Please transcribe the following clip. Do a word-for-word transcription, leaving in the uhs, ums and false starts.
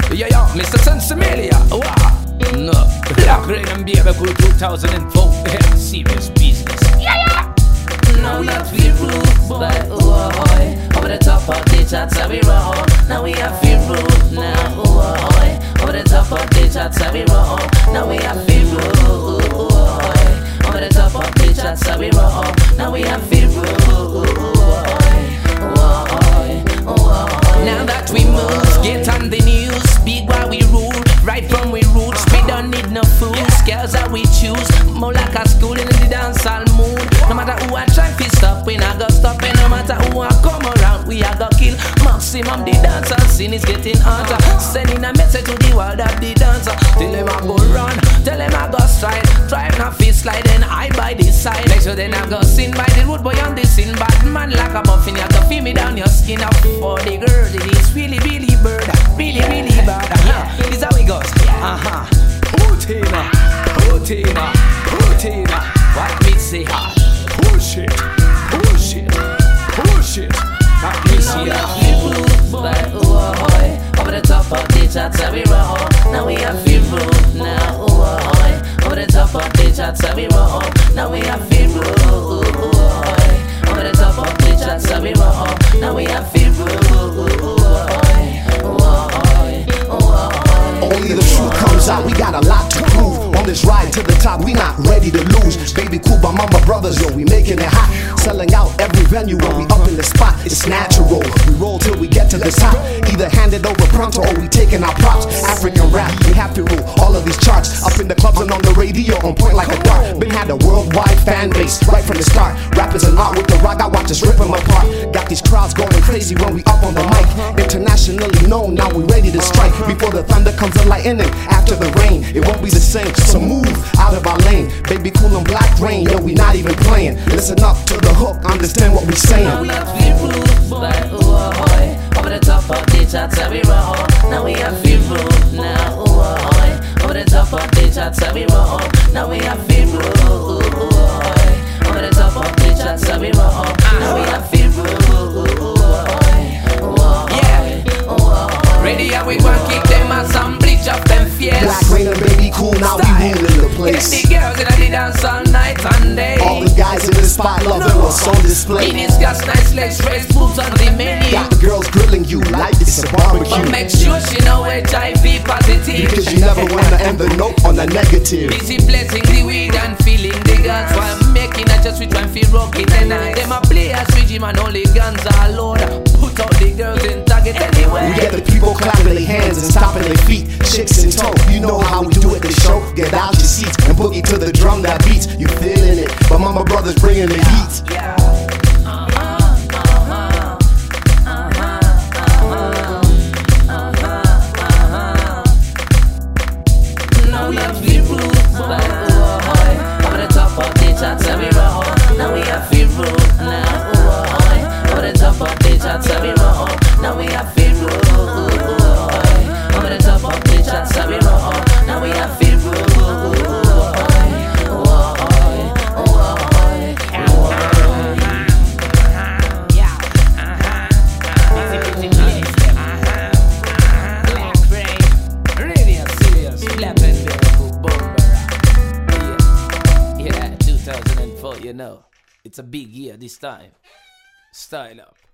Yeah, yeah, Mister Sensimilia. Wow. No. Black Rain and Baby Cool two thousand four. Serious business. Yeah, yeah. Now not feel rude, but oh boy. Over the top of the chat, so we roll. Now we have feel rude, now oh boy. Over the top of the chat, so we roll. Now we have feel rude, oh boy. Over the top of the chat, so we roll. Now we have feel rude, oh boy, oh boy, oh boy. Now that we move, get on the news. Big while we rule, right from we roots. We don't need no fools, girls that we choose. More like a school in the dancehall mood. No matter who I try to stop, we not gonna stop. And no matter who I come around, we are gonna kill. Maximum the dancehall scene is getting hotter. Sending a message to the world of the dancer. Tell them I go run, tell them I go stride. Drive now fist slide and I by this side. Make sure they not go sin by the road boy on the scene. Bad man like a muffin, you have to feel me down your skin up for the girl. It is really, really bird, really, really bad. Yeah, this is how it goes. Uh-huh. Putina, Putina, Putina. What me say hard? Push it, push it, push it. Not me see hard. But oh boy, over the top of the chat, so we roll. Now we have feel rude, now oh boy. Over the top of the chat, so we roll. Now we have feel rude, oh boy. Over the top of the chat, so we roll. Now we have feel rude, oh boy, oh boy, oh boy. Only the truth comes out, we got a lot to prove. On this ride to the top, we not ready to lose. Baby Cool by Mama Brothers, yo, we making it hot. Selling out every venue when we up in the spot. It's natural, we roll till we get to the top. Either hand it over pronto or we taking our props. African rap, we have to rule all of these charts. Up in the clubs and on the radio, on point like a dart. Been had a worldwide fan base right from the start. Rappers and art with the rock, I watch us rip them apart. Got these crowds going crazy when we up on the mic. Internationally known, now we ready to strike. Before the thunder comes the lightning, after the rain, it won't be the same. So move out of our lane. Baby Cool and Black Rain, yo, we not even playing. Listen up to the hook, understand what we saying. Now we have feel rude, but oh boy. Over the top of the chat, so we roll. Now we have feel rude, now oh boy. Over the top of the chat, so we roll. Now we have feel rude, oh boy. Over the top of the chat, so we roll. Now we have feel rude, oh boy, oh boy. Yeah, ready and we gon' kick them as some bleach off them fears. Black Rain and Baby Cool, now we ruling the place. Get the girls in the dance all night and day. All the guys in the spot loving what's on display. We discuss nice legs, raised boobs on the menu. Got the girls grilling you like it's a barbecue. But make sure she know H I V positive, because you never wanna end the note on a negative. Busy blessing the weed and feeling the guns. While I'm making a just we try and feel rocking the night. Them a players with him and only guns are load. Put out the girls in target anyway. We get the people clapping their hands and stomping their feet. Chicks in tow, you know how we do it the show. Get out your seats and boogie to the drum that beats. You feeling it, but Mama Brothers bringing the heat. Yeah. Now we have feel rude, but oh boy. Over the top of the chat, so we roll. Now we have feel rude, now oh boy. Over the top of the chat, so we roll. Now we have feel rude, oh boy. Over the top of the chat, so we roll. Now we have feel rude, oh boy, oh boy, oh boy, oh boy. Yeah. Black Rain, radio serious, Black and Baby Cool, Yeah, yeah, two thousand four, you know, it's a big year this time. Style up.